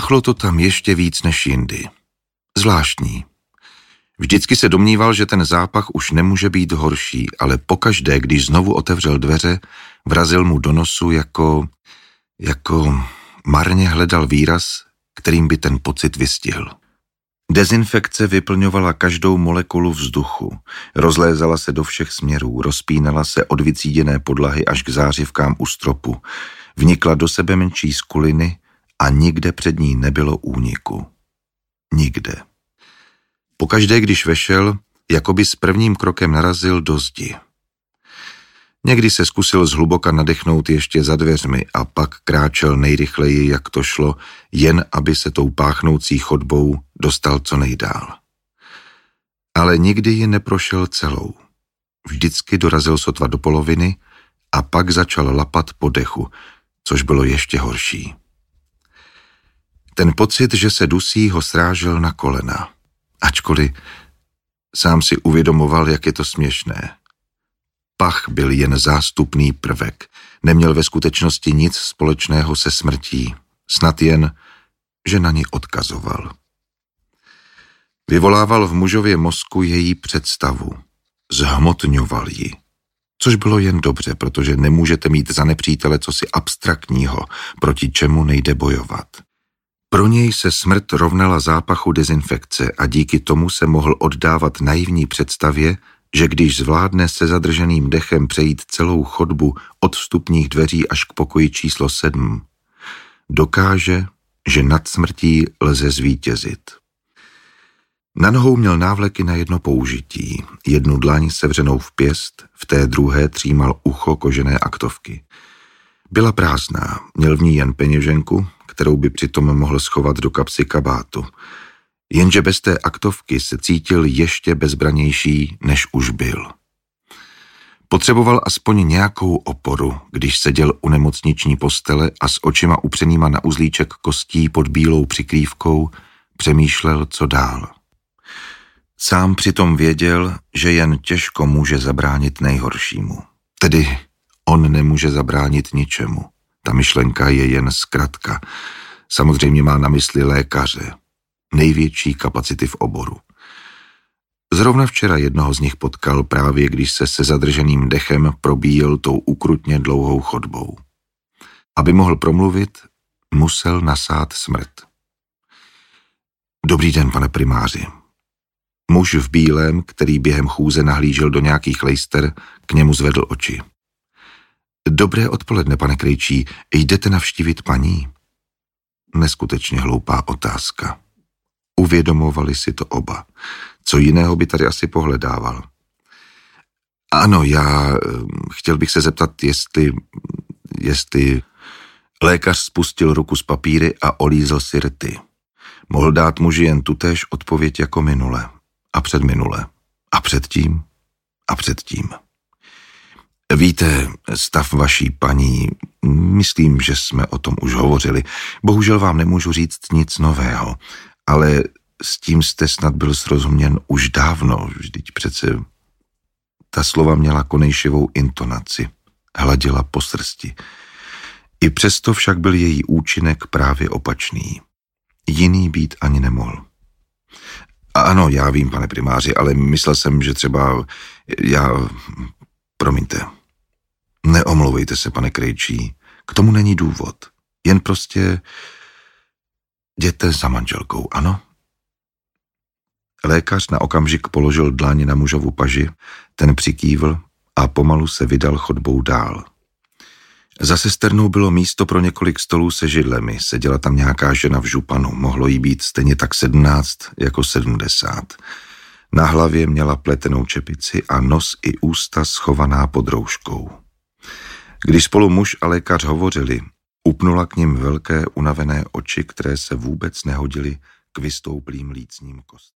Pachlo to tam ještě víc než jindy. Zvláštní. Vždycky se domníval, že ten zápach už nemůže být horší, ale pokaždé, když znovu otevřel dveře, vrazil mu do nosu jako marně hledal výraz, kterým by ten pocit vystihl. Dezinfekce vyplňovala každou molekulu vzduchu, rozlézala se do všech směrů, rozpínala se od vycíděné podlahy až k zářivkám u stropu, vnikla do sebe menší skuliny a nikde před ní nebylo úniku. Nikde. Pokaždé, když vešel, jakoby s prvním krokem narazil do zdi. Někdy se zkusil zhluboka nadechnout ještě za dveřmi a pak kráčel nejrychleji, jak to šlo, jen aby se tou páchnoucí chodbou dostal co nejdál. Ale nikdy ji neprošel celou. Vždycky dorazil sotva do poloviny a pak začal lapat po dechu, což bylo ještě horší. Ten pocit, že se dusí, ho srážel na kolena. Ačkoliv sám si uvědomoval, jak je to směšné. Pach byl jen zástupný prvek, neměl ve skutečnosti nic společného se smrtí, snad jen, že na ní odkazoval. Vyvolával v mužově mozku její představu, zhmotňoval ji, což bylo jen dobře, protože nemůžete mít za nepřítele cosi abstraktního, proti čemu nejde bojovat. Pro něj se smrt rovnala zápachu dezinfekce a díky tomu se mohl oddávat naivní představě, že když zvládne se zadrženým dechem přejít celou chodbu od vstupních dveří až k pokoji číslo 7, dokáže, že nad smrtí lze zvítězit. Na nohou měl návleky na jedno použití, jednu dlaň sevřenou v pěst, v té druhé třímal ucho kožené aktovky. Byla prázdná, měl v ní jen peněženku, kterou by přitom mohl schovat do kapsy kabátu. Jenže bez té aktovky se cítil ještě bezbranější, než už byl. Potřeboval aspoň nějakou oporu, když seděl u nemocniční postele a s očima upřenýma na uzlíček kostí pod bílou přikrývkou přemýšlel, co dál. Sám přitom věděl, že jen těžko může zabránit nejhoršímu. Tedy on nemůže zabránit ničemu. Ta myšlenka je jen zkratka. Samozřejmě má na mysli lékaře. Největší kapacity v oboru. Zrovna včera jednoho z nich potkal právě, když se zadrženým dechem probíjel tou ukrutně dlouhou chodbou. Aby mohl promluvit, musel nasát smrt. Dobrý den, pane primáři. Muž v bílém, který během chůze nahlížel do nějakých lejster, k němu zvedl oči. Dobré odpoledne, pane Krejčí, jdete navštívit paní? Neskutečně hloupá otázka. Uvědomovali si to oba. Co jiného by tady asi pohledával? Ano, já chtěl bych se zeptat, jestli... Lékař spustil ruku z papíry a olízl si rty. Mohl dát muži jen tutéž odpověď jako minule. A předminule. A předtím. A předtím. Víte, stav vaší paní, myslím, že jsme o tom už hovořili. Bohužel vám nemůžu říct nic nového, ale s tím jste snad byl srozuměn už dávno, vždyť přece ta slova měla konejšivou intonaci, hladila po srsti. I přesto však byl její účinek právě opačný. Jiný být ani nemohl. A ano, já vím, pane primáři, ale myslel jsem, že třeba promiňte. Neomlouvejte se, pane Krejčí, k tomu není důvod. Jen prostě jděte za manželkou, ano? Lékař na okamžik položil dlaň na mužovu paži, ten přikývl a pomalu se vydal chodbou dál. Za sesternou bylo místo pro několik stolů se židlemi, seděla tam nějaká žena v županu, mohlo jí být stejně tak 17 jako 70. Na hlavě měla pletenou čepici a nos i ústa schovaná pod rouškou. Když spolu muž a lékař hovořili, upnula k nim velké unavené oči, které se vůbec nehodily k vystouplým lícním kostem.